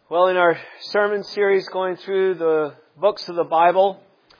Well, in our sermon series going through the books of the Bible,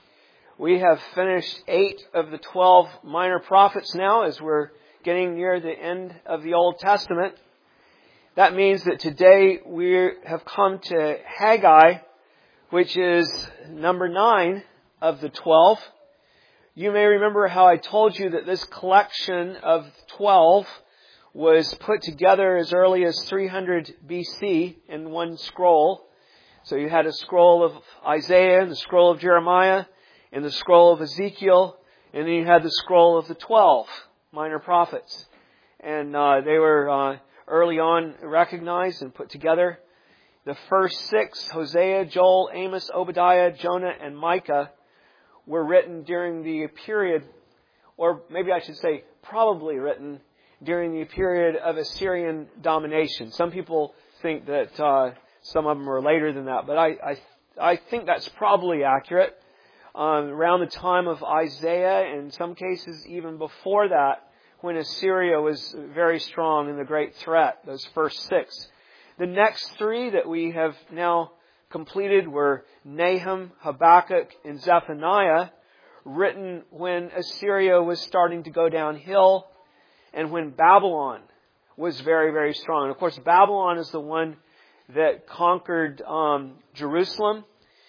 we have finished 8 of the 12 minor prophets now as we're getting near the end of the Old Testament. That means that today we have come to Haggai, which is number 9 of the 12. You may remember how I told you that this collection of 12 was put together as early as 300 BC in one scroll. So you had a scroll of Isaiah, and the scroll of Jeremiah, and the scroll of Ezekiel, and then you had the scroll of the 12 minor prophets. And they were early on recognized and put together. The first 6, Hosea, Joel, Amos, Obadiah, Jonah, and Micah, were written during the period, or maybe I should say probably written during the period of Assyrian domination. Some people think that some of them are later than that, but I think that's probably accurate. Around the time of Isaiah, in some cases even before that, when Assyria was very strong and the great threat, those first 6. The next 3 that we have now completed were Nahum, Habakkuk, and Zephaniah, written when Assyria was starting to go downhill and when Babylon was very, very strong. And of course, Babylon is the one that conquered Jerusalem,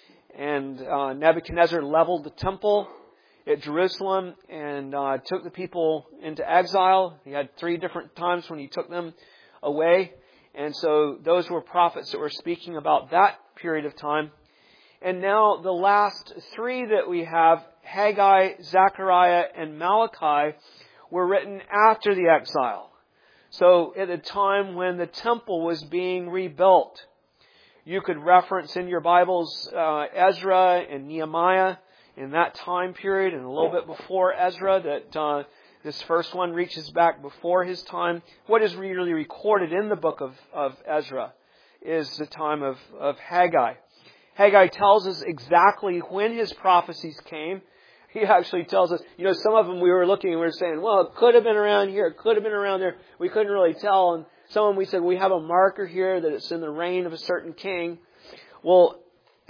and Nebuchadnezzar leveled the temple at Jerusalem and took the people into exile. He had 3 different times when he took them away. And so those were prophets that were speaking about that period of time. And now the last 3 that we have, Haggai, Zechariah, and Malachi, were written after the exile. So at the time when the temple was being rebuilt. You could reference in your Bibles Ezra and Nehemiah in that time period, and a little bit before Ezra, that this first one reaches back before his time. What is really recorded in the book of Ezra is the time of Haggai. Haggai tells us exactly when his prophecies came. He actually tells us, some of them we were looking and we were saying, well, it could have been around here, it could have been around there. We couldn't really tell. And some of them we said, we have a marker here that it's in the reign of a certain king. Well,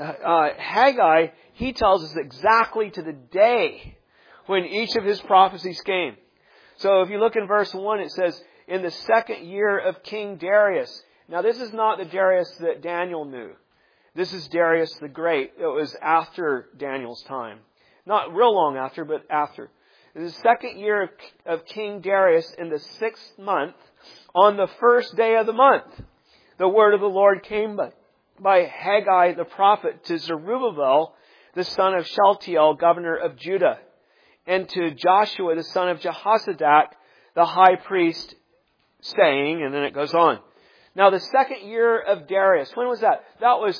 Haggai, he tells us exactly to the day when each of his prophecies came. So if you look in verse 1, it says, in the 2nd year of King Darius. Now this is not the Darius that Daniel knew. This is Darius the Great. It was after Daniel's time. Not real long after, but after. In the 2nd year of King Darius, in the 6th month, on the first day of the month, the word of the Lord came by Haggai the prophet to Zerubbabel, the son of Shealtiel, governor of Judah, and to Joshua, the son of Jehozadak, the high priest, saying, and then it goes on. Now the 2nd year of Darius, when was that? That was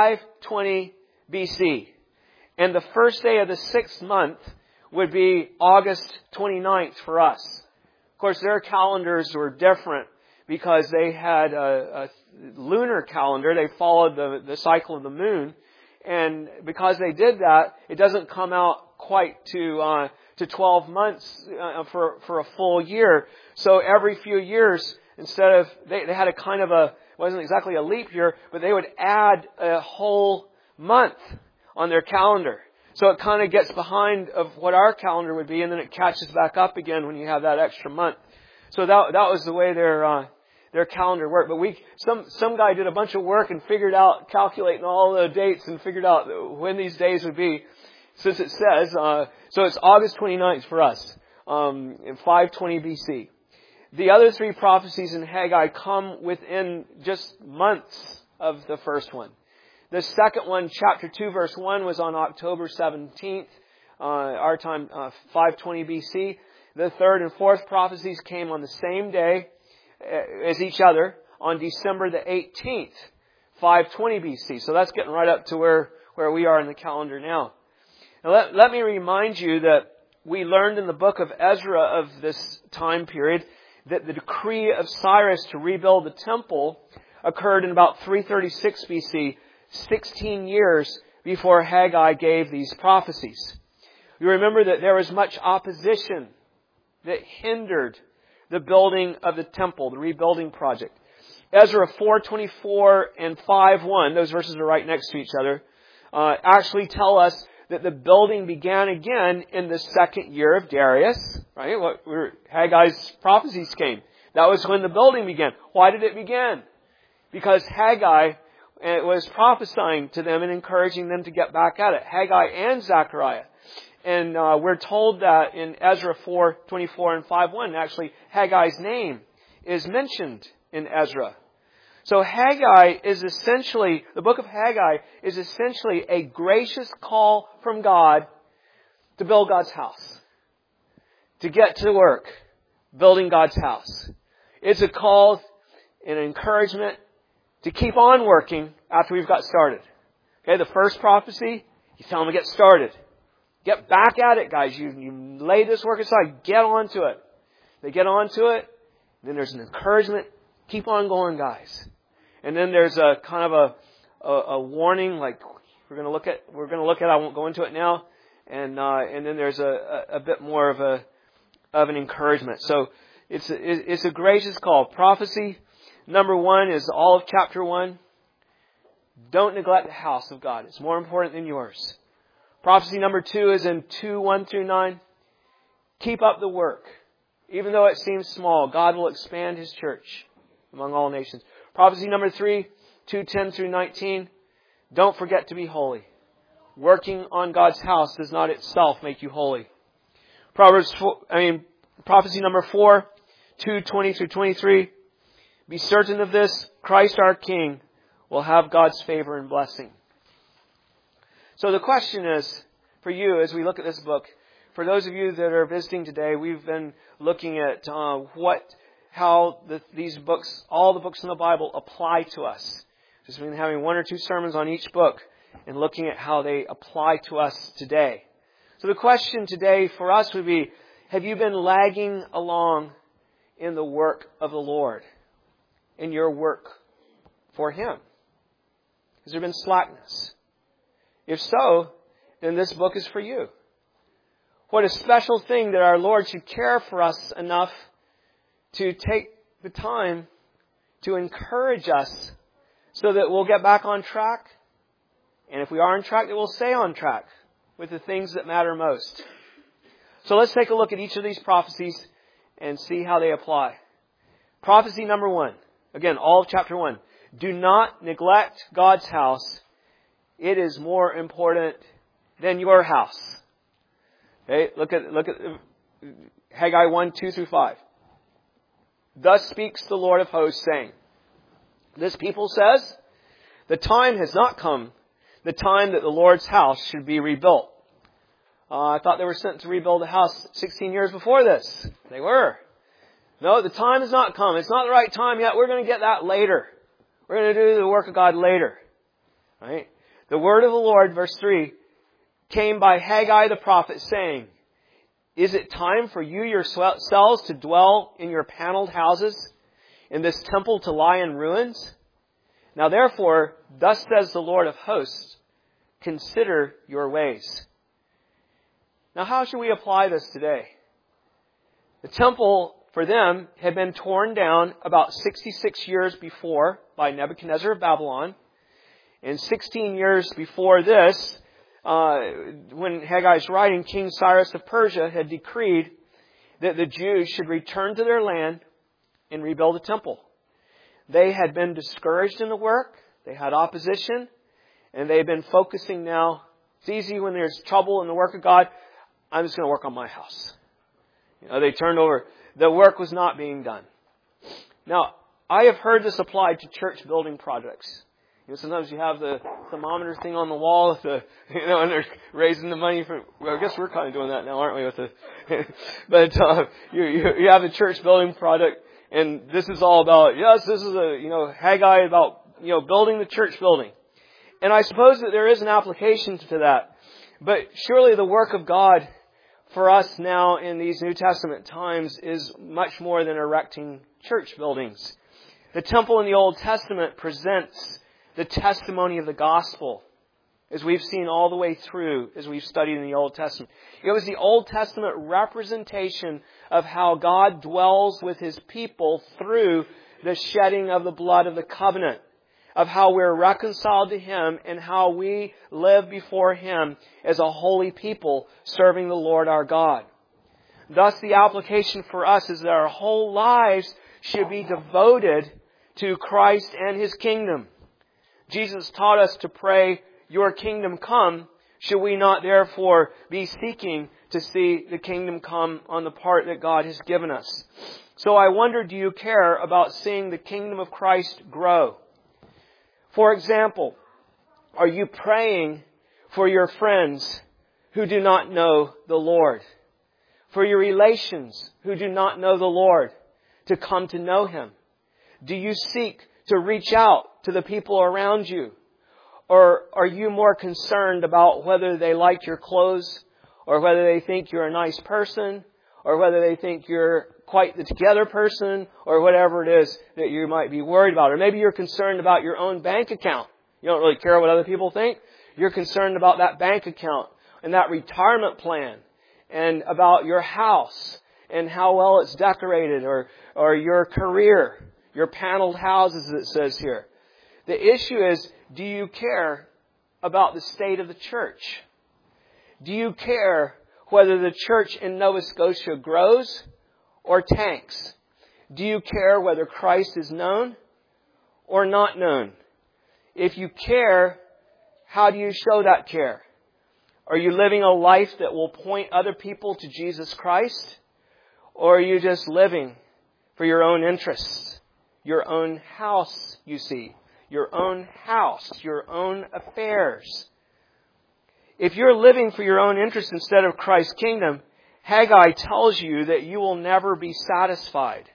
520 BC. And the first day of the 6th month would be August 29th for us. Of course, their calendars were different because they had a lunar calendar. They followed the cycle of the moon. And because they did that, it doesn't come out quite to 12 months for a full year. So every few years, instead of, they had a kind of it wasn't exactly a leap year, but they would add a whole month on their calendar. So it kind of gets behind of what our calendar would be, and then it catches back up again when you have that extra month. So that was the way their calendar worked. But some guy did a bunch of work and figured out, calculating all the dates and figured out when these days would be. Since it says, so it's August 29th for us, in 520 BC. The other 3 prophecies in Haggai come within just months of the first one. The second one, chapter 2, verse 1, was on October 17th, our time, 520 BC. The 3rd and 4th prophecies came on the same day as each other, on December the 18th, 520 BC. So that's getting right up to where we are in the calendar now. Now let me remind you that we learned in the book of Ezra of this time period that the decree of Cyrus to rebuild the temple occurred in about 336 BC, 16 years before Haggai gave these prophecies. You remember that there was much opposition that hindered the building of the temple, the rebuilding project. Ezra 4:24 and 5:1, those verses are right next to each other, actually tell us that the building began again in the second year of Darius. Right? Haggai's prophecies came. That was when the building began. Why did it begin? Because Haggai was prophesying to them and encouraging them to get back at it. Haggai and Zechariah. And we're told that in Ezra 4:24 and 5:1, actually Haggai's name is mentioned in Ezra. So Haggai is essentially, the book of Haggai is essentially a gracious call from God to build God's house. To get to work building God's house. It's a call and an encouragement to keep on working after we've got started. Okay, the first prophecy, you tell them to get started. Get back at it, guys. You lay this work aside. Get on to it. They get on to it. Then there's an encouragement. Keep on going, guys. And then there's a kind of a warning, like we're going to look at. I won't go into it now. And then there's a bit more of an encouragement. So it's a gracious call. Prophecy number 1 is all of chapter 1. Don't neglect the house of God. It's more important than yours. Prophecy number 2 is in 2:1 through 9. Keep up the work. Even though it seems small, God will expand His church among all nations. Prophecy number 3, 2:10 through 19. Don't forget to be holy. Working on God's house does not itself make you holy. Prophecy number 4, 2:20 through 23. Be certain of this, Christ our King will have God's favor and blessing. So the question is, for you, as we look at this book, for those of you that are visiting today, we've been looking at how these books, all the books in the Bible, apply to us. Just been having 1 or 2 sermons on each book and looking at how they apply to us today. So the question today for us would be, have you been lagging along in the work of the Lord? In your work for Him? Has there been slackness? If so, then this book is for you. What a special thing that our Lord should care for us enough to take the time to encourage us so that we'll get back on track. And if we are on track, that we'll stay on track with the things that matter most. So let's take a look at each of these prophecies and see how they apply. Prophecy number 1. Again, all of chapter 1. Do not neglect God's house. It is more important than your house. Okay, look at Haggai 1, 2 through 5. Thus speaks the Lord of hosts, saying, this people says, the time has not come, the time that the Lord's house should be rebuilt. I thought they were sent to rebuild the house 16 years before this. They were. No, the time has not come. It's not the right time yet. We're going to get that later. We're going to do the work of God later. Right? The word of the Lord, verse 3, came by Haggai the prophet, saying, is it time for you yourselves to dwell in your paneled houses, in this temple to lie in ruins? Now therefore, thus says the Lord of hosts, consider your ways. Now how should we apply this today? The temple for them had been torn down about 66 years before by Nebuchadnezzar of Babylon. And 16 years before this, when Haggai's writing, King Cyrus of Persia had decreed that the Jews should return to their land and rebuild the temple. They had been discouraged in the work. They had opposition. And they had been focusing now. It's easy when there's trouble in the work of God. I'm just going to work on my house. They turned over. The work was not being done. Now, I have heard this applied to church building projects. Sometimes you have the thermometer thing on the wall, and they're raising the money for. Well, I guess we're kind of doing that now, aren't we? But you have a church building project, and this is all about. Yes, this is Haggai about building the church building, and I suppose that there is an application to that. But surely the work of God for us now in these New Testament times is much more than erecting church buildings. The temple in the Old Testament presents the testimony of the gospel, as we've seen all the way through, as we've studied in the Old Testament. It was the Old Testament representation of how God dwells with His people through the shedding of the blood of the covenant, of how we're reconciled to Him and how we live before Him as a holy people serving the Lord our God. Thus, the application for us is that our whole lives should be devoted to Christ and His kingdom. Jesus taught us to pray, "Your kingdom come." Should we not therefore be seeking to see the kingdom come on the part that God has given us? So I wonder, do you care about seeing the kingdom of Christ grow? For example, are you praying for your friends who do not know the Lord? For your relations who do not know the Lord to come to know Him? Do you seek to reach out to the people around you? Or are you more concerned about whether they like your clothes, or whether they think you're a nice person, or whether they think you're quite the together person, or whatever it is that you might be worried about? Or maybe you're concerned about your own bank account. You don't really care what other people think. You're concerned about that bank account and that retirement plan, and about your house and how well it's decorated, or your career, your paneled houses, it says here. The issue is, do you care about the state of the church? Do you care whether the church in Nova Scotia grows or tanks? Do you care whether Christ is known or not known? If you care, how do you show that care? Are you living a life that will point other people to Jesus Christ? Or are you just living for your own interests? Your own house, you see. Your own house, your own affairs. If you're living for your own interest instead of Christ's kingdom, Haggai tells you that you will never be satisfied.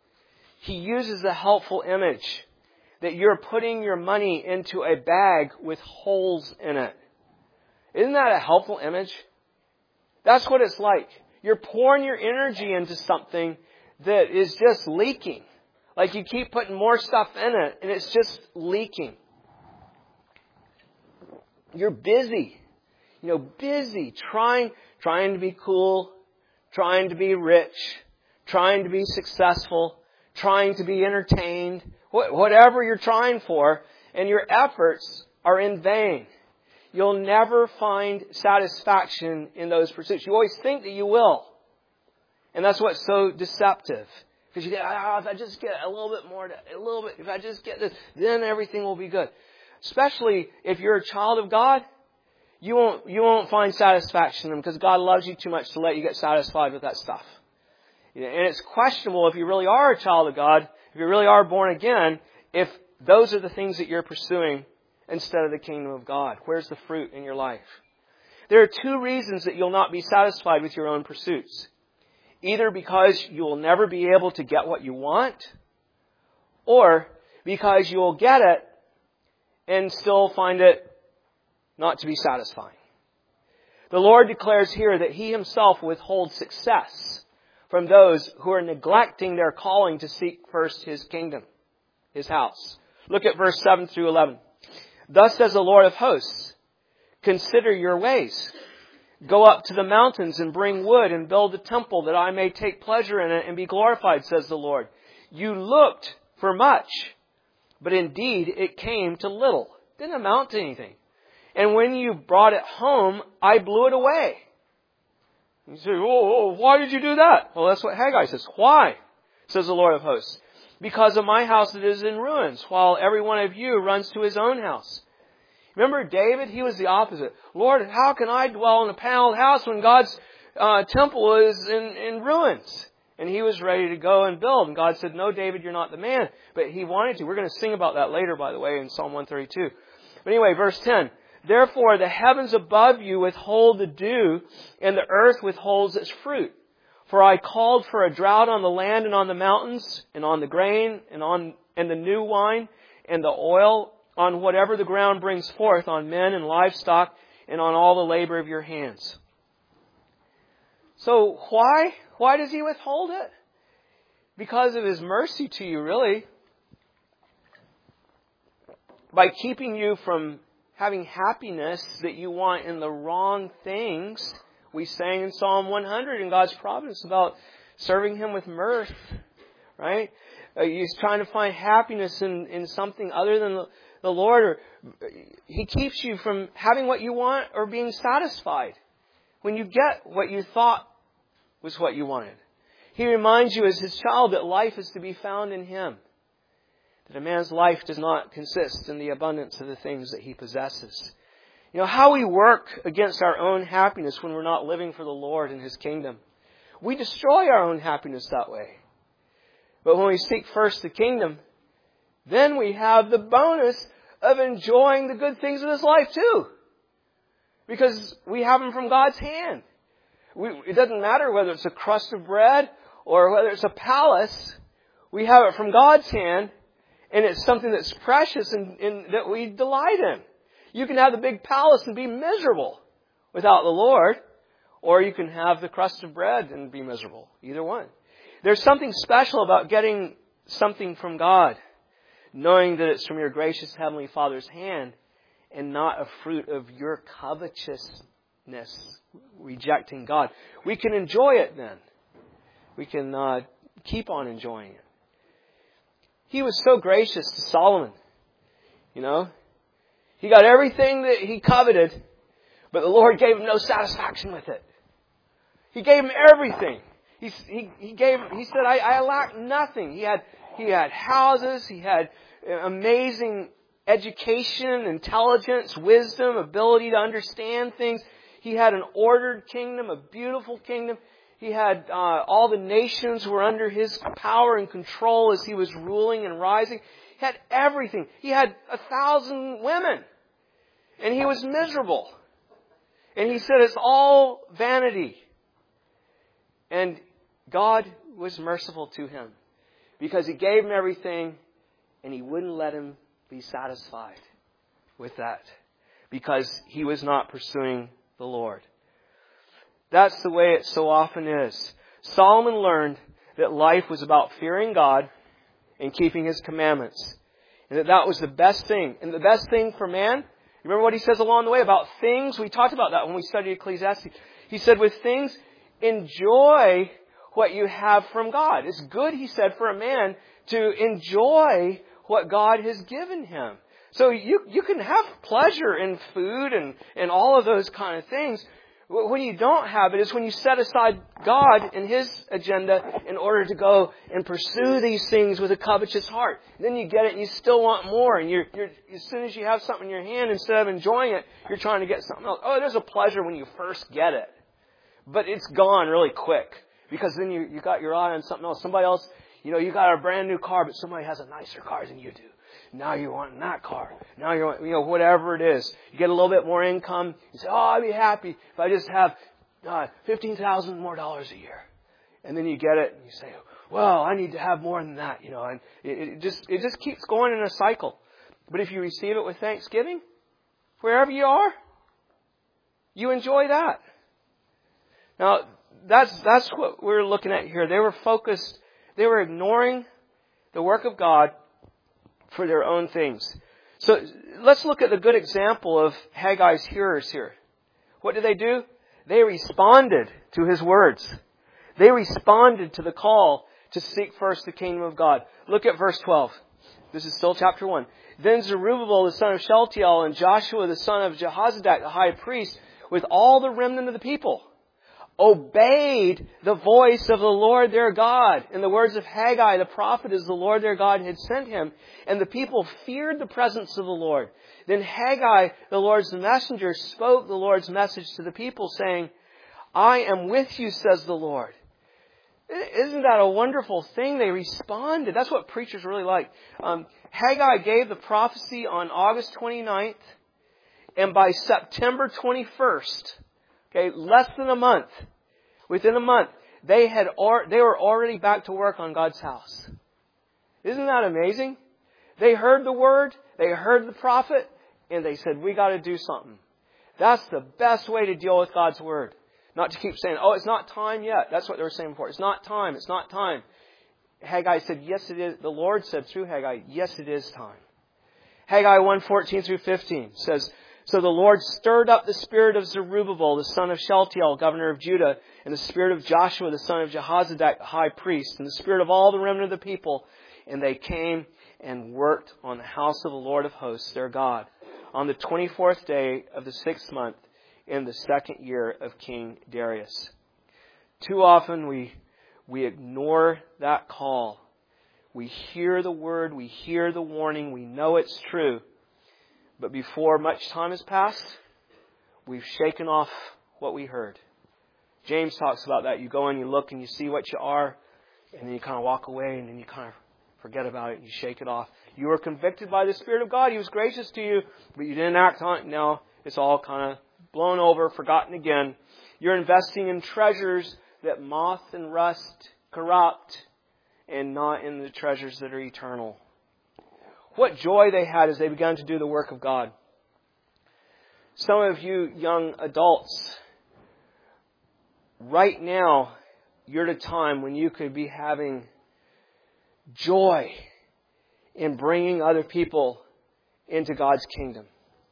He uses a helpful image that you're putting your money into a bag with holes in it. Isn't that a helpful image? That's what it's like. You're pouring your energy into something that is just leaking. Like you keep putting more stuff in it and it's just leaking. You're busy. Busy trying to be cool, trying to be rich, trying to be successful, trying to be entertained, whatever you're trying for, and your efforts are in vain. You'll never find satisfaction in those pursuits. You always think that you will. And that's what's so deceptive. Because you get, if I just get a little bit more, if I just get this, then everything will be good. Especially if you're a child of God, you won't find satisfaction in them because God loves you too much to let you get satisfied with that stuff. And it's questionable if you really are a child of God, if you really are born again, if those are the things that you're pursuing instead of the kingdom of God. Where's the fruit in your life? There are two reasons that you'll not be satisfied with your own pursuits. Either because you will never be able to get what you want, or because you will get it and still find it not to be satisfying. The Lord declares here that He Himself withholds success from those who are neglecting their calling to seek first His kingdom, His house. Look at verse 7 through 11. Thus says the Lord of hosts, consider your ways. Go up to the mountains and bring wood and build a temple that I may take pleasure in it and be glorified, says the Lord. You looked for much, but indeed it came to little. It didn't amount to anything. And when you brought it home, I blew it away. You say, why did you do that? Well, that's what Haggai says. Why? Says the Lord of hosts. Because of my house that is in ruins, while every one of you runs to his own house. Remember David? He was the opposite. Lord, how can I dwell in a paneled house when God's temple is in ruins? And he was ready to go and build. And God said, no, David, you're not the man. But he wanted to. We're going to sing about that later, by the way, in Psalm 132. But anyway, verse 10. Therefore, the heavens above you withhold the dew, and the earth withholds its fruit. For I called for a drought on the land and on the mountains, and on the grain, and the new wine, and the oil, on whatever the ground brings forth, on men and livestock, and on all the labor of your hands. So why? Why does He withhold it? Because of His mercy to you, really. By keeping you from having happiness that you want in the wrong things. We sang in Psalm 100 in God's providence about serving Him with mirth, right? you're trying to find happiness in something other than the Lord, or He keeps you from having what you want or being satisfied when you get what you thought was what you wanted. He reminds you as His child that life is to be found in Him. That a man's life does not consist in the abundance of the things that he possesses. How we work against our own happiness when we're not living for the Lord and His kingdom. We destroy our own happiness that way. But when we seek first the kingdom, then we have the bonus of enjoying the good things of this life too. Because we have them from God's hand. It doesn't matter whether it's a crust of bread or whether it's a palace. We have it from God's hand, and it's something that's precious and that we delight in. You can have the big palace and be miserable without the Lord, or you can have the crust of bread and be miserable. Either one. There's something special about getting something from God, knowing that it's from your gracious Heavenly Father's hand and not a fruit of your covetousness, rejecting God. We can enjoy it then. We can keep on enjoying it. He was so gracious to Solomon. He got everything that he coveted, but the Lord gave him no satisfaction with it. He gave him everything. He said, I lack nothing. He had houses, he had amazing education, intelligence, wisdom, ability to understand things. He had an ordered kingdom, a beautiful kingdom. He had all the nations were under his power and control as he was ruling and rising. He had everything. He had 1,000 women. And he was miserable. And he said it's all vanity. And God was merciful to him because He gave him everything and He wouldn't let him be satisfied with that because he was not pursuing the Lord. That's the way it so often is. Solomon learned that life was about fearing God and keeping His commandments. And that was the best thing. And the best thing for man, remember what he says along the way about things? We talked about that when we studied Ecclesiastes. He said, with things, enjoy what you have from God. It's good, he said, for a man to enjoy what God has given him. So you can have pleasure in food and all of those kind of things. When you don't have it is when you set aside God and His agenda in order to go and pursue these things with a covetous heart. Then you get it and you still want more. And you're as soon as you have something in your hand, instead of enjoying it, you're trying to get something else. Oh, there's a pleasure when you first get it. But it's gone really quick. Because then you got your eye on something else. Somebody else, you got a brand new car, but somebody has a nicer car than you do. Now you're wanting that car. Now you're wanting, whatever it is. You get a little bit more income. You say, I'd be happy if I just have $15,000 more a year. And then you get it and you say, well, I need to have more than that, and it just keeps going in a cycle. But if you receive it with thanksgiving, wherever you are, you enjoy that. Now, that's what we're looking at here. They were focused, they were ignoring the work of God for their own things. So let's look at the good example of Haggai's hearers here. What did they do? They responded to his words. They responded to the call to seek first the kingdom of God. Look at verse 12. This is still chapter 1. Then Zerubbabel the son of Shealtiel and Joshua the son of Jehozadak the high priest with all the remnant of the people obeyed the voice of the Lord their God. In the words of Haggai the prophet, as the Lord their God had sent him. And the people feared the presence of the Lord. Then Haggai, the Lord's messenger, spoke the Lord's message to the people, saying, I am with you, says the Lord. Isn't that a wonderful thing? They responded. That's what preachers really like. Haggai gave the prophecy on August 29th. And by September 21st, less than a month, within a month, they were already back to work on God's house. Isn't that amazing? They heard the word, they heard the prophet, and they said, we got to do something. That's the best way to deal with God's word. Not to keep saying, it's not time yet. That's what they were saying before. It's not time. It's not time. Haggai said, yes, it is. The Lord said through Haggai, yes, it is time. Haggai 1:14 through 15 says, so the Lord stirred up the spirit of Zerubbabel, the son of Shealtiel, governor of Judah, and the spirit of Joshua, the son of Jehozadak, the high priest, and the spirit of all the remnant of the people. And they came and worked on the house of the Lord of hosts, their God, on the 24th day of the 6th month in the 2nd year of King Darius. Too often we ignore that call. We hear the word, we hear the warning, we know it's true. But before much time has passed, we've shaken off what we heard. James talks about that. You go and you look and you see what you are, and then you kind of walk away, and then you kind of forget about it and you shake it off. You were convicted by the Spirit of God. He was gracious to you, but you didn't act on it. Now it's all kind of blown over, forgotten again. You're investing in treasures that moth and rust corrupt, and not in the treasures that are eternal. What joy they had as they began to do the work of God. Some of you young adults, right now, you're at a time when you could be having joy in bringing other people into God's kingdom.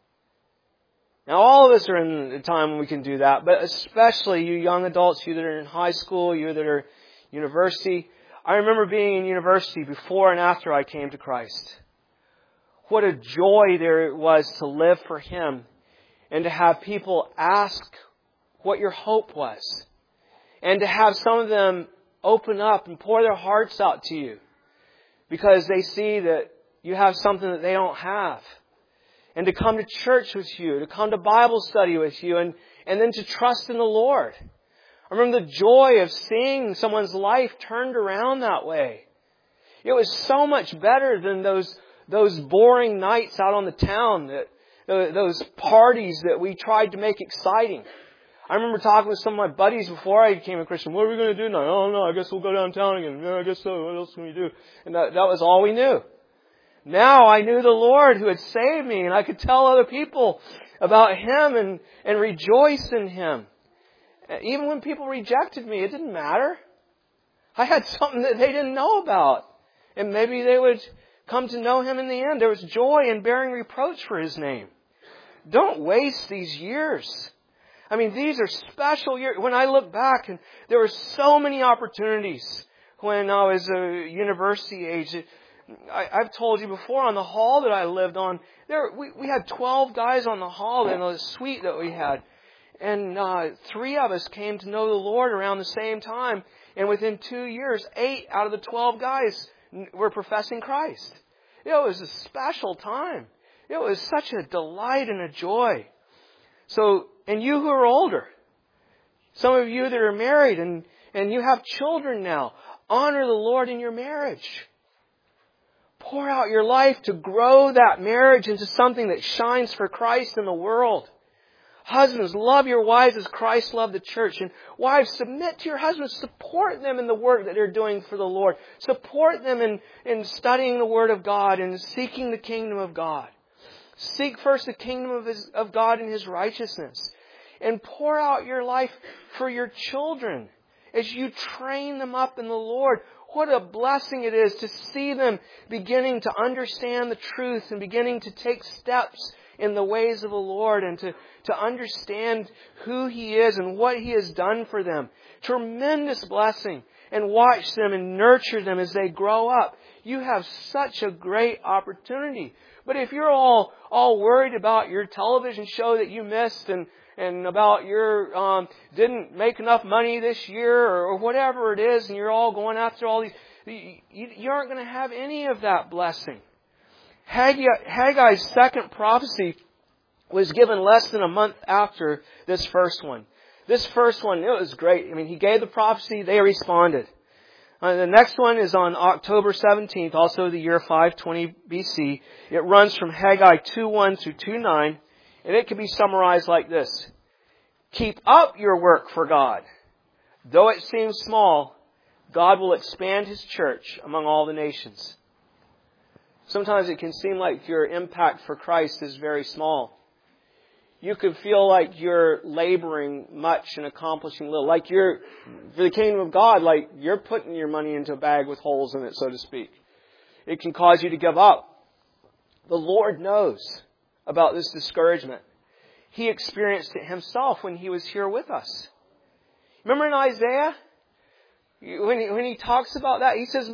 Now, all of us are in a time when we can do that, but especially you young adults, you that are in high school, you that are university. I remember being in university before and after I came to Christ. What a joy there was to live for Him and to have people ask what your hope was. And to have some of them open up and pour their hearts out to you because they see that you have something that they don't have. And to come to church with you, to come to Bible study with you, and then to trust in the Lord. I remember the joy of seeing someone's life turned around that way. It was so much better than those boring nights out on the town, those parties that we tried to make exciting. I remember talking with some of my buddies before I became a Christian. What are we going to do now? Oh, no, I guess we'll go downtown again. No, I guess so. What else can we do? And that was all we knew. Now I knew the Lord who had saved me, and I could tell other people about Him and rejoice in Him. Even when people rejected me, it didn't matter. I had something that they didn't know about. And maybe they would come to know Him in the end. There was joy in bearing reproach for His name. Don't waste these years. I mean, these are special years. When I look back, and there were so many opportunities when I was a university age. I've told you before, on the hall that I lived on, we had 12 guys on the hall in the suite that we had. And 3 of us came to know the Lord around the same time. And within 2 years, 8 out of the 12 guys were professing Christ. It was a special time. It was such a delight and a joy. So, and you who are older, some of you that are married and you have children now, honor the Lord in your marriage. Pour out your life to grow that marriage into something that shines for Christ in the world. Husbands, love your wives as Christ loved the church. And wives, submit to your husbands. Support them in the work that they're doing for the Lord. Support them in studying the Word of God and seeking the kingdom of God. Seek first the kingdom of God and His righteousness. And pour out your life for your children as you train them up in the Lord. What a blessing it is to see them beginning to understand the truth and beginning to take steps in the ways of the Lord and to understand who He is and what He has done for them. Tremendous blessing. And watch them and nurture them as they grow up. You have such a great opportunity. But if you're all worried about your television show that you missed and about your didn't make enough money this year or whatever it is, and you're all going after all these, you aren't going to have any of that blessing. Haggai's second prophecy was given less than a month after this first one. This first one, it was great. I mean, he gave the prophecy, they responded. The next one is on October 17th, also the year 520 BC. It runs from Haggai 2:1 through 2:9, and it can be summarized like this. Keep up your work for God. Though it seems small, God will expand His church among all the nations. Sometimes it can seem like your impact for Christ is very small. You could feel like you're laboring much and accomplishing little. Like you're, for the kingdom of God, like you're putting your money into a bag with holes in it, so to speak. It can cause you to give up. The Lord knows about this discouragement. He experienced it Himself when He was here with us. Remember in Isaiah? When he talks about that, he says,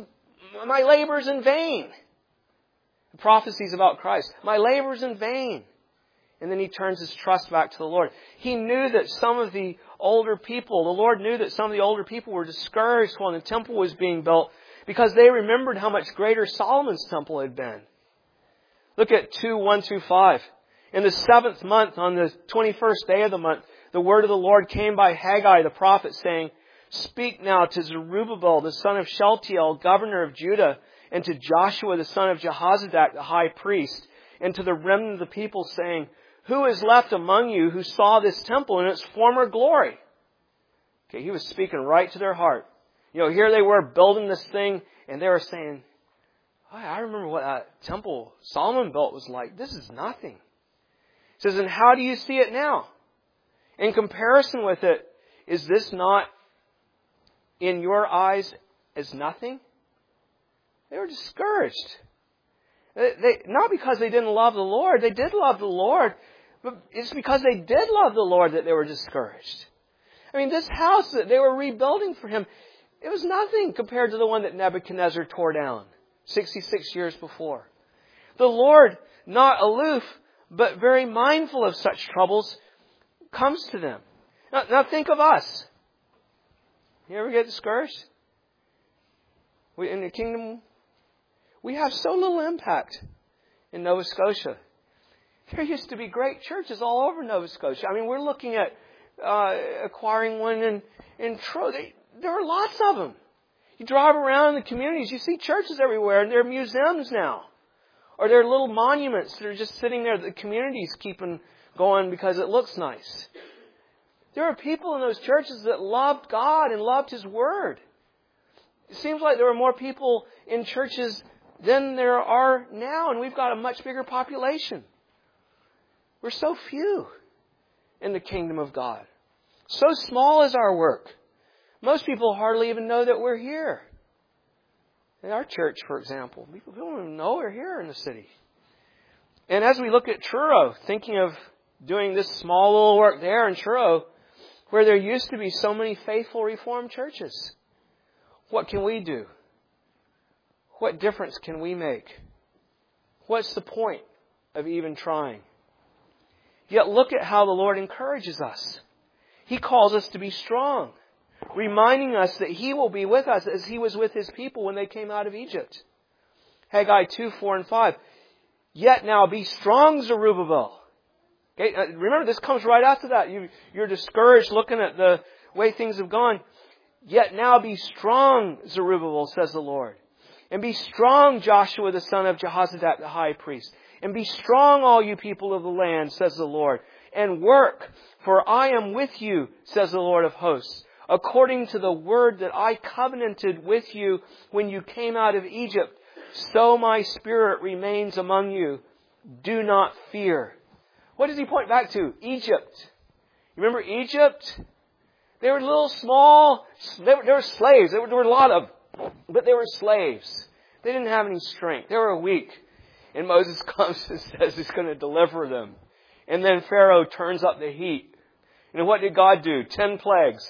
my labor's in vain. The prophecies about Christ. My labor's in vain. And then he turns his trust back to the Lord. He knew that some of the older people, the Lord knew that some of the older people were discouraged when the temple was being built because they remembered how much greater Solomon's temple had been. Look at 2:1-5. In the 7th month, on the 21st day of the month, the word of the Lord came by Haggai the prophet, saying, Speak now to Zerubbabel, the son of Shealtiel, governor of Judah, and to Joshua, the son of Jehozadak, the high priest, and to the remnant of the people, saying, Who is left among you who saw this temple in its former glory? Okay, he was speaking right to their heart. Here they were building this thing, and they were saying, I remember what that temple Solomon built was like. This is nothing. He says, and how do you see it now? In comparison with it, is this not in your eyes as nothing? They were discouraged. Not because they didn't love the Lord. They did love the Lord. But it's because they did love the Lord that they were discouraged. I mean, this house that they were rebuilding for him, it was nothing compared to the one that Nebuchadnezzar tore down 66 years before. The Lord, not aloof, but very mindful of such troubles, comes to them. Now think of us. You ever get discouraged? In the kingdom, we have so little impact in Nova Scotia. There used to be great churches all over Nova Scotia. I mean, we're looking at acquiring one in Truro. There are lots of them. You drive around in the communities, you see churches everywhere, and they're museums now. Or they're little monuments that are just sitting there that the community's keeping going because it looks nice. There are people in those churches that loved God and loved His Word. It seems like there are more people in churches than there are now, and we've got a much bigger population. We're so few in the kingdom of God. So small is our work. Most people hardly even know that we're here. In our church, for example, people don't even know we're here in the city. And as we look at Truro, thinking of doing this small little work there in Truro, where there used to be so many faithful Reformed churches, what can we do? What difference can we make? What's the point of even trying? Yet look at how the Lord encourages us. He calls us to be strong, reminding us that He will be with us as He was with His people when they came out of Egypt. Haggai 2:4-5. Yet now be strong, Zerubbabel. Okay, remember, this comes right after that. You're discouraged looking at the way things have gone. Yet now be strong, Zerubbabel, says the Lord. And be strong, Joshua, the son of Jehozadak, the high priest. And be strong, all you people of the land, says the Lord. And work, for I am with you, says the Lord of hosts, according to the word that I covenanted with you when you came out of Egypt. So my spirit remains among you. Do not fear. What does he point back to? Egypt. You remember Egypt? They were little small, they were slaves. There were a lot of them, but they were slaves. They didn't have any strength. They were weak. And Moses comes and says He's going to deliver them. And then Pharaoh turns up the heat. And what did God do? 10 plagues.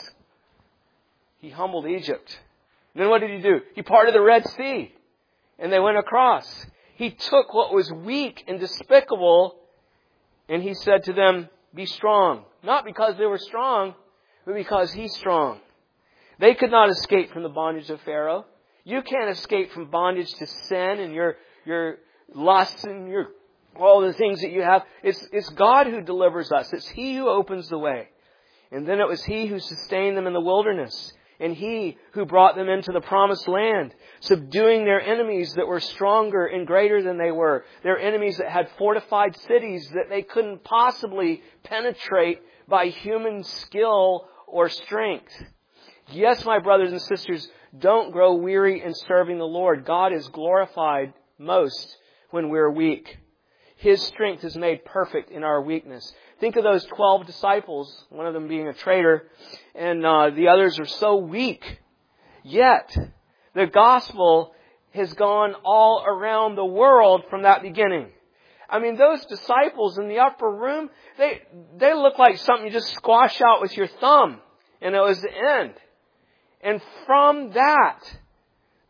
He humbled Egypt. And then what did He do? He parted the Red Sea. And they went across. He took what was weak and despicable, and He said to them, be strong. Not because they were strong, but because He's strong. They could not escape from the bondage of Pharaoh. You can't escape from bondage to sin and your lusts and all the things that you have. It's God who delivers us. It's He who opens the way. And then it was He who sustained them in the wilderness. And He who brought them into the promised land, subduing their enemies that were stronger and greater than they were. Their enemies that had fortified cities that they couldn't possibly penetrate by human skill or strength. Yes, my brothers and sisters, don't grow weary in serving the Lord. God is glorified most when we're weak. His strength is made perfect in our weakness. Think of those 12 disciples, one of them being a traitor, and the others are so weak. Yet, the gospel has gone all around the world from that beginning. I mean, those disciples in the upper room, they look like something you just squash out with your thumb, and it was the end. And from that,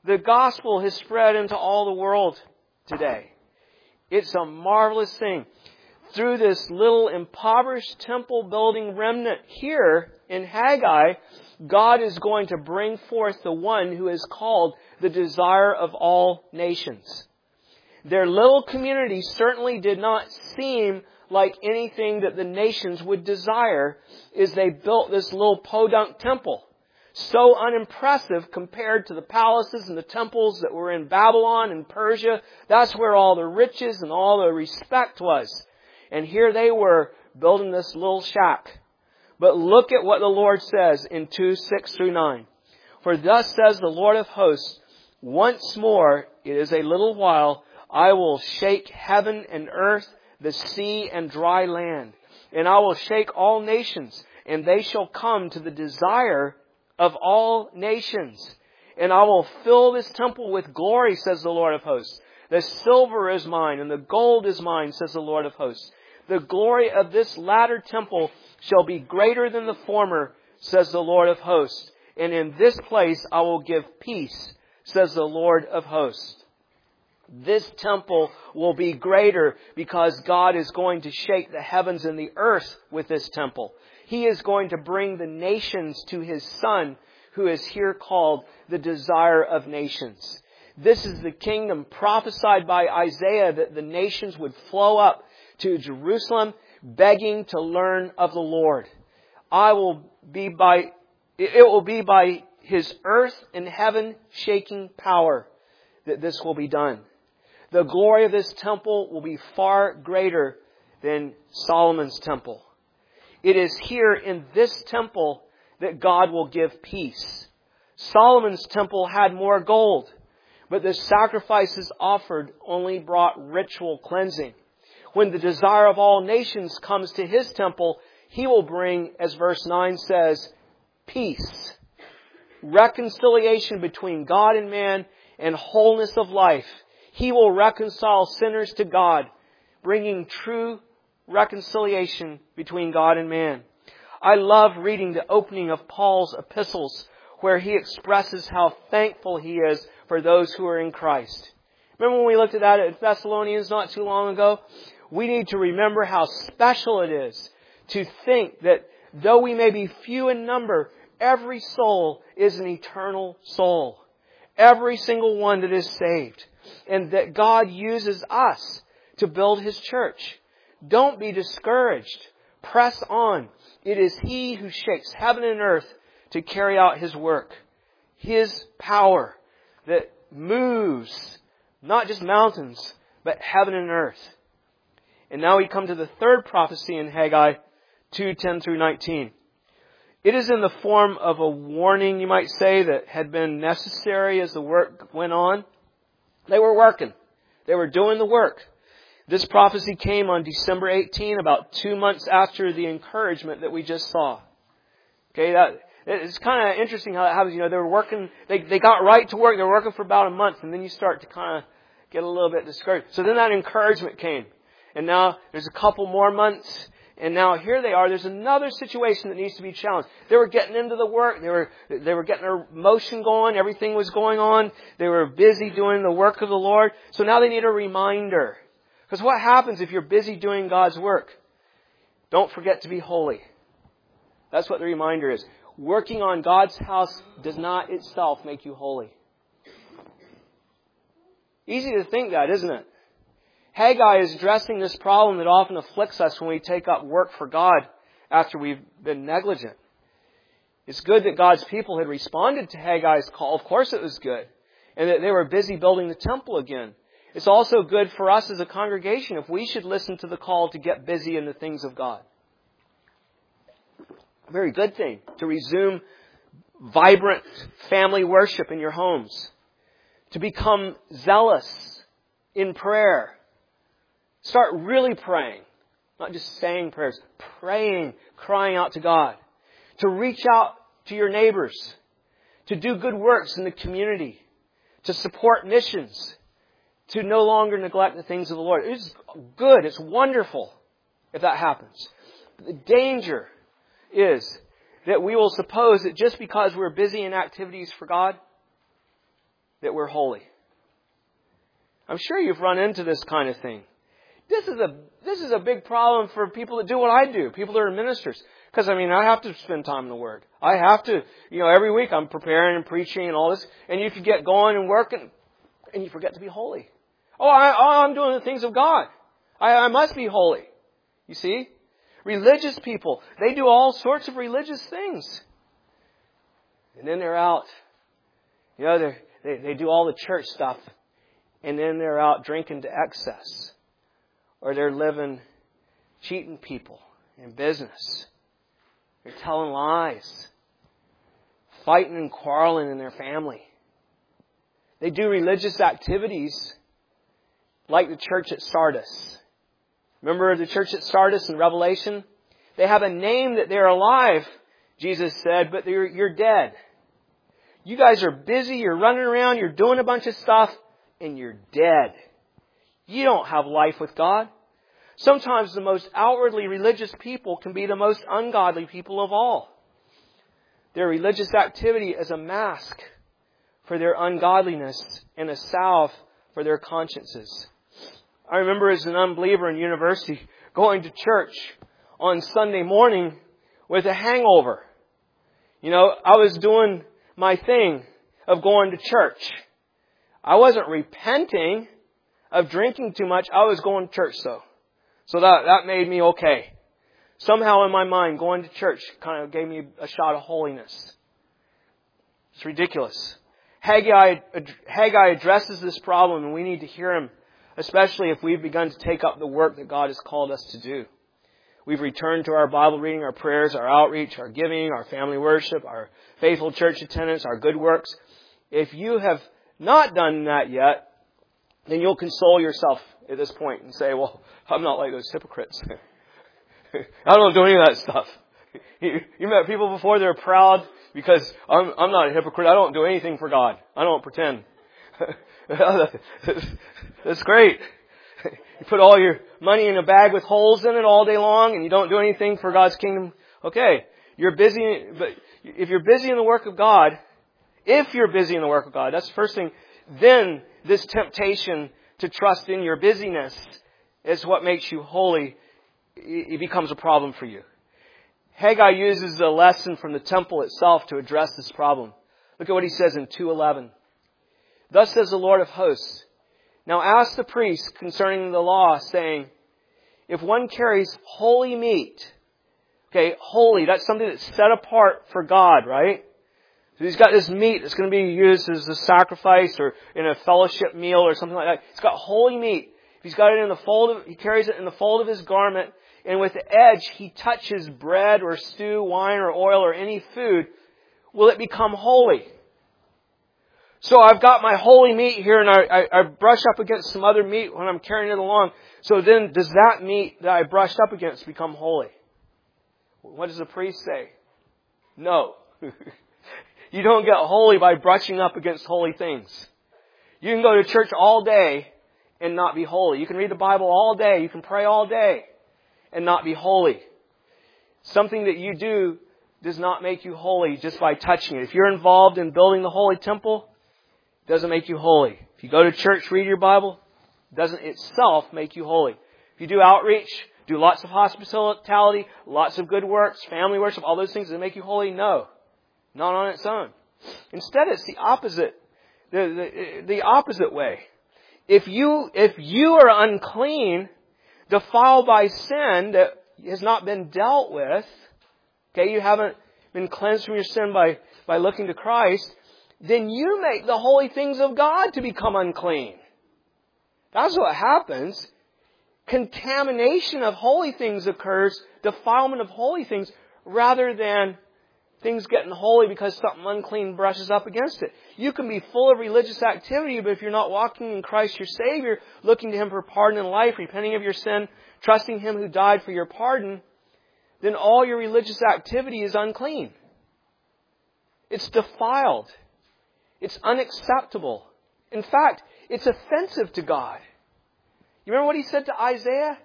The gospel has spread into all the world today. It's a marvelous thing. Through this little impoverished temple building remnant here in Haggai, God is going to bring forth the one who is called the desire of all nations. Their little community certainly did not seem like anything that the nations would desire as they built this little podunk temple. So unimpressive compared to the palaces and the temples that were in Babylon and Persia. That's where all the riches and all the respect was. And here they were building this little shack. But look at what the Lord says in 2:6-9. For thus says the Lord of hosts, once more, it is a little while, I will shake heaven and earth, the sea and dry land. And I will shake all nations, and they shall come to the desire of all nations. And I will fill this temple with glory, says the Lord of hosts. The silver is mine, and the gold is mine, says the Lord of hosts. The glory of this latter temple shall be greater than the former, says the Lord of hosts. And in this place I will give peace, says the Lord of hosts. This temple will be greater because God is going to shake the heavens and the earth with this temple. He is going to bring the nations to His Son, who is here called the desire of nations. This is the kingdom prophesied by Isaiah, that the nations would flow up to Jerusalem begging to learn of the Lord. It will be by His earth and heaven shaking power that this will be done. The glory of this temple will be far greater than Solomon's temple. It is here in this temple that God will give peace. Solomon's temple had more gold, but the sacrifices offered only brought ritual cleansing. When the desire of all nations comes to His temple, He will bring, as verse 9 says, peace, reconciliation between God and man, and wholeness of life. He will reconcile sinners to God, bringing true reconciliation between God and man. I love reading the opening of Paul's epistles, where he expresses how thankful he is for those who are in Christ. Remember when we looked at that at Thessalonians not too long ago? We need to remember how special it is to think that though we may be few in number, every soul is an eternal soul. Every single one that is saved. And that God uses us to build His church. Don't be discouraged. Press on. It is He who shakes heaven and earth to carry out His work. His power that moves not just mountains, but heaven and earth. And now we come to the third prophecy in Haggai 2:10-19. It is in the form of a warning, you might say, that had been necessary as the work went on. They were working. They were doing the work. This prophecy came on December 18, about 2 months after the encouragement that we just saw. Okay, it's kind of interesting how that happens. You know, they were working, they got right to work. They were working for about a month, and then you start to kind of get a little bit discouraged. So then that encouragement came. And now there's a couple more months. And now here they are. There's another situation that needs to be challenged. They were getting into the work. They were getting their motion going. Everything was going on. They were busy doing the work of the Lord. So now they need a reminder. Because what happens if you're busy doing God's work? Don't forget to be holy. That's what the reminder is. Working on God's house does not itself make you holy. Easy to think that, isn't it? Haggai is addressing this problem that often afflicts us when we take up work for God after we've been negligent. It's good that God's people had responded to Haggai's call. Of course it was good. And that they were busy building the temple again. It's also good for us as a congregation if we should listen to the call to get busy in the things of God. A very good thing to resume vibrant family worship in your homes. To become zealous in prayer. Start really praying. Not just saying prayers. Praying, crying out to God. To reach out to your neighbors. To do good works in the community. To support missions. To no longer neglect the things of the Lord. It's good. It's wonderful if that happens. But the danger is that we will suppose that just because we're busy in activities for God, that we're holy. I'm sure you've run into this kind of thing. This is a big problem for people that do what I do, people that are ministers. Because, I have to spend time in the Word. I have to, every week I'm preparing and preaching and all this. And you can get going and working, and you forget to be holy. I'm doing the things of God. I must be holy. You see? Religious people, they do all sorts of religious things. And then they're out. They do all the church stuff. And then they're out drinking to excess. Or they're living, cheating people in business. They're telling lies. Fighting and quarreling in their family. They do religious activities like the church at Sardis. Remember the church at Sardis in Revelation? They have a name that they're alive, Jesus said, but you're dead. You guys are busy, you're running around, you're doing a bunch of stuff, and you're dead. You don't have life with God. Sometimes the most outwardly religious people can be the most ungodly people of all. Their religious activity is a mask for their ungodliness and a salve for their consciences. I remember as an unbeliever in university going to church on Sunday morning with a hangover. I was doing my thing of going to church. I wasn't repenting of drinking too much. I was going to church though. So that made me okay. Somehow in my mind, going to church kind of gave me a shot of holiness. It's ridiculous. Haggai addresses this problem, and we need to hear him, especially if we've begun to take up the work that God has called us to do. We've returned to our Bible reading, our prayers, our outreach, our giving, our family worship, our faithful church attendance, our good works. If you have not done that yet, then you'll console yourself at this point and say, well, I'm not like those hypocrites. I don't do any of that stuff. You met people before, they're proud because I'm not a hypocrite. I don't do anything for God. I don't pretend. That's great. You put all your money in a bag with holes in it all day long and you don't do anything for God's kingdom. Okay, you're busy, but if you're busy in the work of God, that's the first thing, then this temptation to trust in your busyness is what makes you holy. It becomes a problem for you. Haggai uses a lesson from the temple itself to address this problem. Look at what he says in 2:11. Thus says the Lord of hosts, now ask the priests concerning the law, saying, if one carries holy meat, okay, holy, that's something that's set apart for God, right? So he's got this meat that's going to be used as a sacrifice or in a fellowship meal or something like that. He's got holy meat. If he's got it in the fold he carries it in the fold of his garment, and with the edge he touches bread or stew, wine or oil or any food, will it become holy? So I've got my holy meat here and I brush up against some other meat when I'm carrying it along. So then does that meat that I brushed up against become holy? What does the priest say? No. You don't get holy by brushing up against holy things. You can go to church all day and not be holy. You can read the Bible all day. You can pray all day and not be holy. Something that you do does not make you holy just by touching it. If you're involved in building the holy temple, it doesn't make you holy. If you go to church, read your Bible, it doesn't itself make you holy. If you do outreach, do lots of hospitality, lots of good works, family worship, all those things that make you holy, no. Not on its own. Instead, it's the opposite. The opposite way. If you are unclean, defiled by sin that has not been dealt with, okay, you haven't been cleansed from your sin by looking to Christ, then you make the holy things of God to become unclean. That's what happens. Contamination of holy things occurs, defilement of holy things, rather than things getting holy because something unclean brushes up against it. You can be full of religious activity, but if you're not walking in Christ your Savior, looking to Him for pardon in life, repenting of your sin, trusting Him who died for your pardon, then all your religious activity is unclean. It's defiled. It's unacceptable. In fact, it's offensive to God. You remember what He said to Isaiah?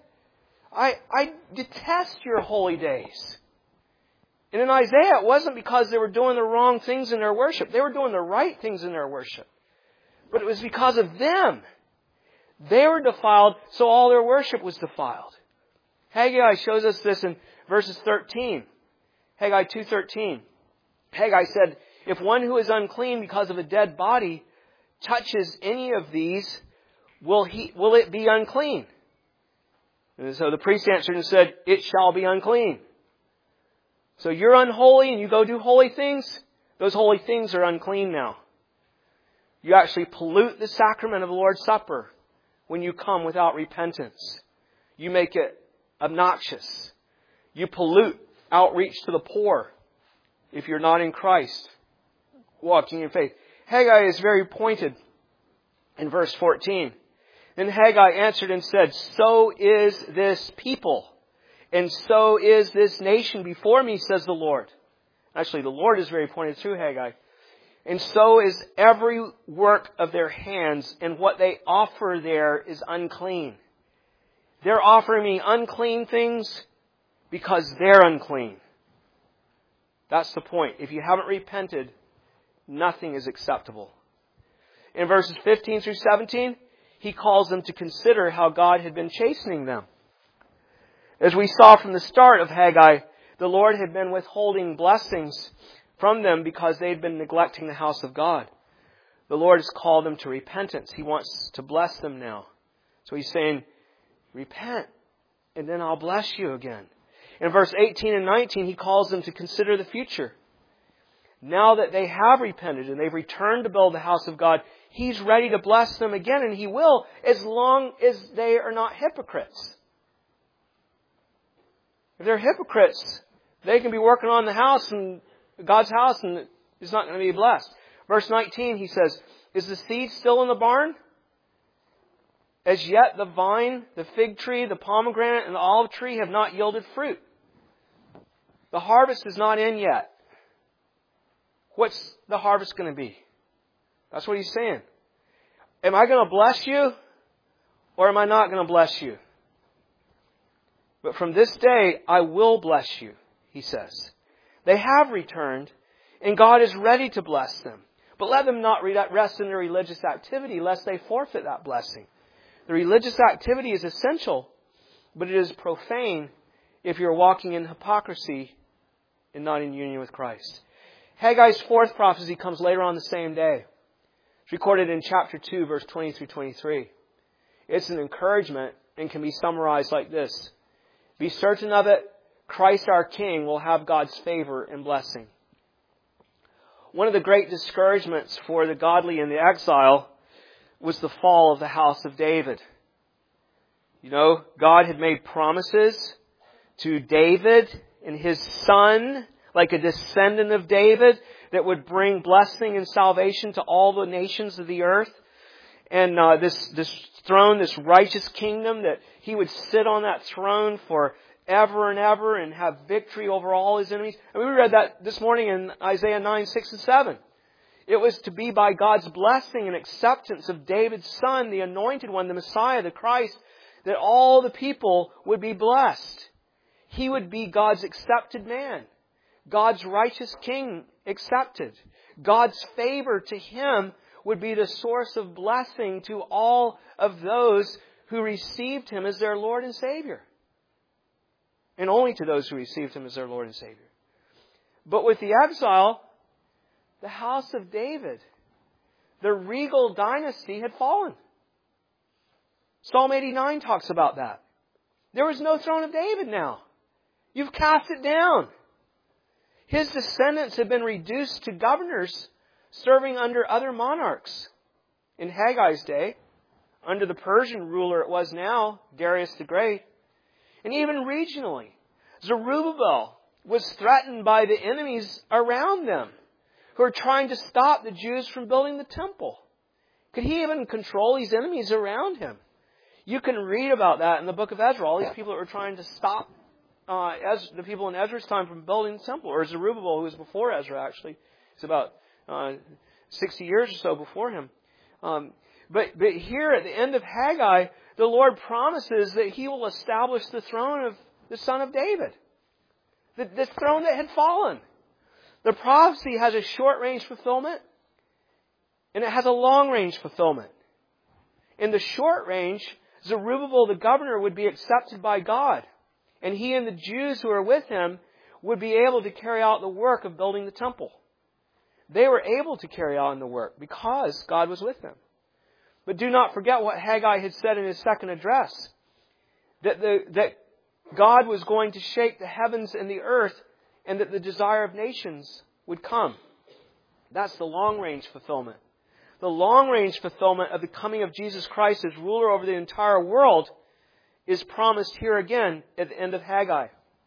I detest your holy days. And in Isaiah, it wasn't because they were doing the wrong things in their worship. They were doing the right things in their worship. But it was because of them. They were defiled, so all their worship was defiled. Haggai shows us this in verses 13. Haggai 2:13. Haggai said, if one who is unclean because of a dead body touches any of these, will it be unclean? And so the priest answered and said, it shall be unclean. So you're unholy and you go do holy things, those holy things are unclean now. You actually pollute the sacrament of the Lord's Supper when you come without repentance. You make it obnoxious. You pollute outreach to the poor if you're not in Christ, walking in faith. Haggai is very pointed in verse 14. Then Haggai answered and said, so is this people, and so is this nation before me, says the Lord. Actually, the Lord is very pointed through Haggai. And so is every work of their hands, and what they offer there is unclean. They're offering me unclean things because they're unclean. That's the point. If you haven't repented, nothing is acceptable. In verses 15 through 17, he calls them to consider how God had been chastening them. As we saw from the start of Haggai, the Lord had been withholding blessings from them because they had been neglecting the house of God. The Lord has called them to repentance. He wants to bless them now. So he's saying, repent, and then I'll bless you again. In verse 18 and 19, he calls them to consider the future. Now that they have repented and they've returned to build the house of God, He's ready to bless them again, and He will, as long as they are not hypocrites. If they're hypocrites, they can be working on the house and God's house, and it's not going to be blessed. Verse 19, he says, is the seed still in the barn? As yet the vine, the fig tree, the pomegranate, and the olive tree have not yielded fruit. The harvest is not in yet. What's the harvest going to be? That's what he's saying. Am I going to bless you, or am I not going to bless you? But from this day, I will bless you, he says. They have returned, and God is ready to bless them. But let them not rest in their religious activity, lest they forfeit that blessing. The religious activity is essential, but it is profane if you're walking in hypocrisy and not in union with Christ. Haggai's fourth prophecy comes later on the same day. It's recorded in chapter 2, verse 20 through 23. It's an encouragement and can be summarized like this. Be certain of it, Christ our King will have God's favor and blessing. One of the great discouragements for the godly in the exile was the fall of the house of David. You know, God had made promises to David and his son, like a descendant of David, that would bring blessing and salvation to all the nations of the earth. And this throne, this righteous kingdom, that he would sit on that throne forever and ever and have victory over all his enemies. And we read that this morning in Isaiah 9, 6 and 7. It was to be by God's blessing and acceptance of David's son, the anointed one, the Messiah, the Christ, that all the people would be blessed. He would be God's accepted man. God's righteous king accepted. God's favor to him would be the source of blessing to all of those who received him as their Lord and Savior. And only to those who received him as their Lord and Savior. But with the exile, the house of David, the regal dynasty, had fallen. Psalm 89 talks about that. There was no throne of David now. You've cast it down. His descendants have been reduced to governors serving under other monarchs. In Haggai's day, under the Persian ruler it was now, Darius the Great. And even regionally, Zerubbabel was threatened by the enemies around them who are trying to stop the Jews from building the temple. Could he even control these enemies around him? You can read about that in the book of Ezra. All these people that were trying to stop the people in Ezra's time from building the temple. Or Zerubbabel, who was before Ezra, actually. It's about 60 years or so before him. But here at the end of Haggai, the Lord promises that He will establish the throne of the son of David. The throne that had fallen. The prophecy has a short-range fulfillment And it has a long-range fulfillment. In the short range, Zerubbabel, the governor, would be accepted by God. And he and the Jews who are with him would be able to carry out the work of building the temple. They were able to carry on the work because God was with them. But do not forget what Haggai had said in his second address. That God was going to shake the heavens and the earth, and that the desire of nations would come. That's the long-range fulfillment. The long-range fulfillment of the coming of Jesus Christ as ruler over the entire world is promised here again at the end of Haggai.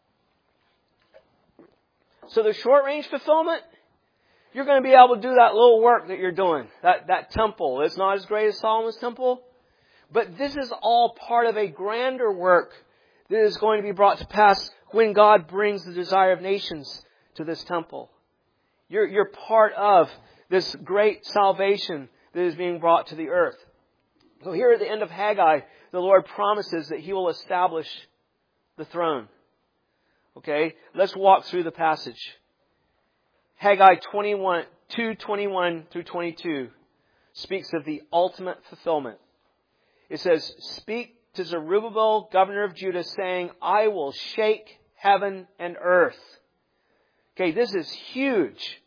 So the short-range fulfillment, you're going to be able to do that little work that you're doing, that temple. It's not as great as Solomon's temple, but this is all part of a grander work that is going to be brought to pass when God brings the desire of nations to this temple. You're part of this great salvation that is being brought to the earth. So here at the end of Haggai, the Lord promises that He will establish the throne. Okay, let's walk through the passage. Haggai 2:21 through 22 speaks of the ultimate fulfillment. It says, "Speak to Zerubbabel, governor of Judah, saying, I will shake heaven and earth." Okay, this is huge.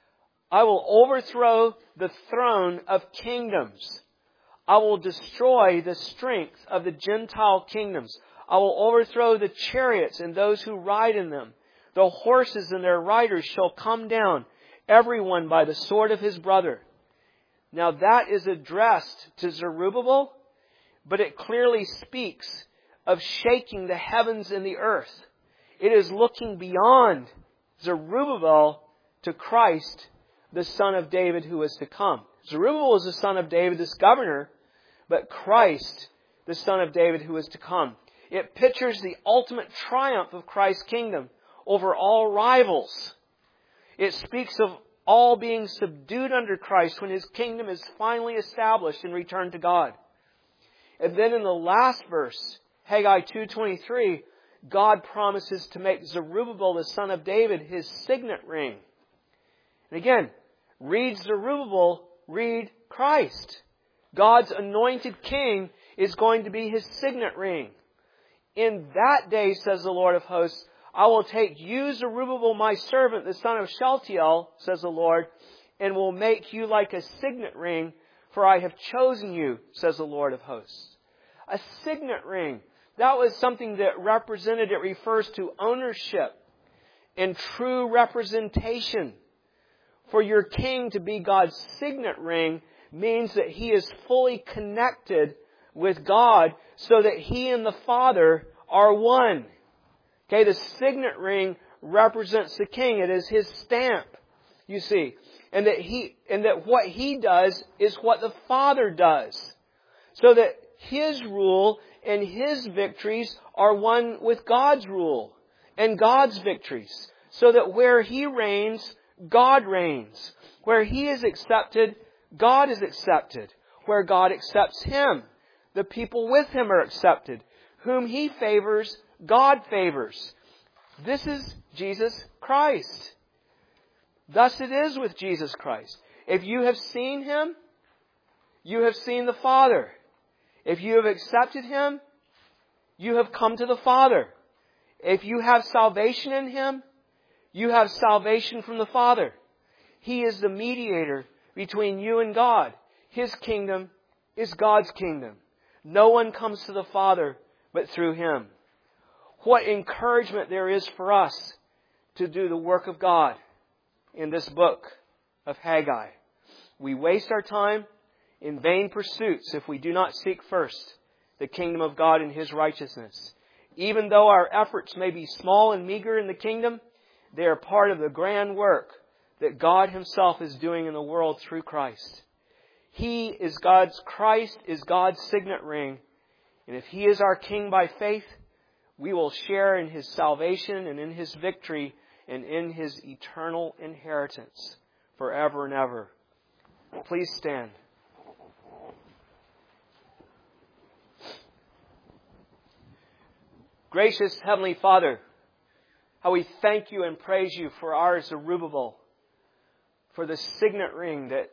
"I will overthrow the throne of kingdoms. I will destroy the strength of the Gentile kingdoms. I will overthrow the chariots and those who ride in them. The horses and their riders shall come down, everyone by the sword of his brother." Now that is addressed to Zerubbabel, but it clearly speaks of shaking the heavens and the earth. It is looking beyond Zerubbabel to Christ, the son of David who is to come. Zerubbabel is the son of David, this governor, but Christ, the son of David who is to come. It pictures the ultimate triumph of Christ's kingdom over all rivals. It speaks of all being subdued under Christ when His kingdom is finally established and returned to God. And then in the last verse, Haggai 2:23, God promises to make Zerubbabel, the son of David, His signet ring. And again, read Zerubbabel, read Christ. God's anointed king is going to be His signet ring. "In that day, says the Lord of hosts, I will take you, Zerubbabel, my servant, the son of Shealtiel, says the Lord, and will make you like a signet ring, for I have chosen you, says the Lord of hosts." A signet ring. That was something that represented, it refers to ownership and true representation. For your king to be God's signet ring means that he is fully connected with God so that he and the Father are one. Okay, the signet ring represents the king. It is his stamp, you see. And that what he does is what the Father does. So that his rule and his victories are one with God's rule and God's victories. So that where he reigns, God reigns. Where he is accepted, God is accepted. Where God accepts him, the people with him are accepted. Whom he favors, God favors. This is Jesus Christ. Thus it is with Jesus Christ. If you have seen him, you have seen the Father. If you have accepted him, you have come to the Father. If you have salvation in him, you have salvation from the Father. He is the mediator between you and God. His kingdom is God's kingdom. No one comes to the Father but through him. What encouragement there is for us to do the work of God in this book of Haggai. We waste our time in vain pursuits if we do not seek first the kingdom of God and His righteousness. Even though our efforts may be small and meager in the kingdom, they are part of the grand work that God Himself is doing in the world through Christ. Christ is God's signet ring. And if He is our King by faith, we will share in His salvation and in His victory and in His eternal inheritance forever and ever. Please stand. Gracious Heavenly Father, how we thank You and praise You for our Zerubbabel, for the signet ring that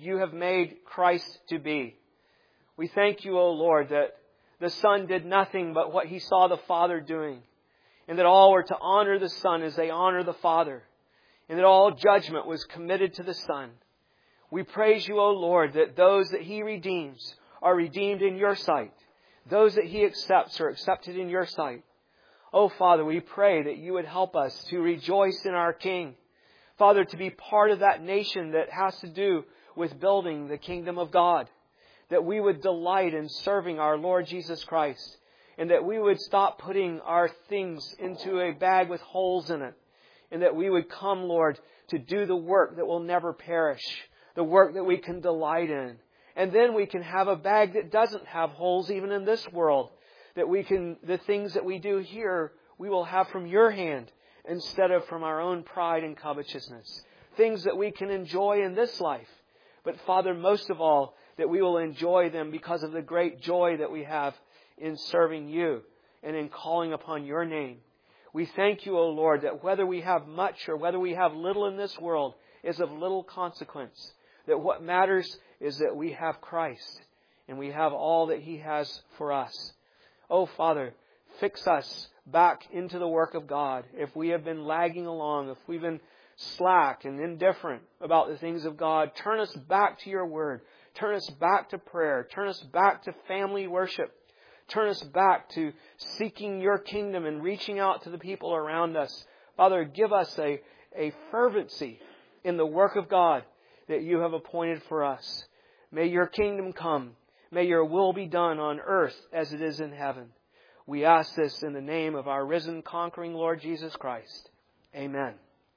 you have made Christ to be. We thank you, O Lord, that the Son did nothing but what He saw the Father doing, and that all were to honor the Son as they honor the Father, and that all judgment was committed to the Son. We praise you, O Lord, that those that He redeems are redeemed in your sight. Those that He accepts are accepted in your sight. Oh, Father, we pray that you would help us to rejoice in our King. Father, to be part of that nation that has to do with building the kingdom of God. That we would delight in serving our Lord Jesus Christ. And that we would stop putting our things into a bag with holes in it. And that we would come, Lord, to do the work that will never perish. The work that we can delight in. And then we can have a bag that doesn't have holes even in this world. That the things that we do here, we will have from your hand instead of from our own pride and covetousness. Things that we can enjoy in this life. But Father, most of all, that we will enjoy them because of the great joy that we have in serving you and in calling upon your name. We thank you, O Lord, that whether we have much or whether we have little in this world is of little consequence. That what matters is that we have Christ and we have all that He has for us. Oh, Father, fix us back into the work of God. If we have been lagging along, if we've been slack and indifferent about the things of God, turn us back to your word. Turn us back to prayer. Turn us back to family worship. Turn us back to seeking your kingdom and reaching out to the people around us. Father, give us a fervency in the work of God that you have appointed for us. May your kingdom come. May your will be done on earth as it is in heaven. We ask this in the name of our risen, conquering Lord Jesus Christ. Amen.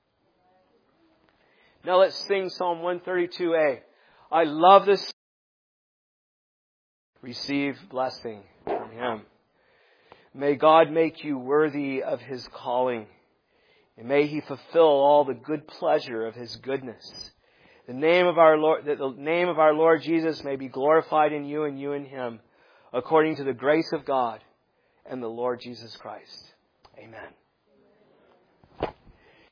Now let's sing Psalm 132a. I love this. Receive blessing from Him. May God make you worthy of His calling. And may He fulfill all the good pleasure of His goodness. The name of our Lord, that the name of our Lord Jesus may be glorified in you and you in Him, according to the grace of God and the Lord Jesus Christ. Amen.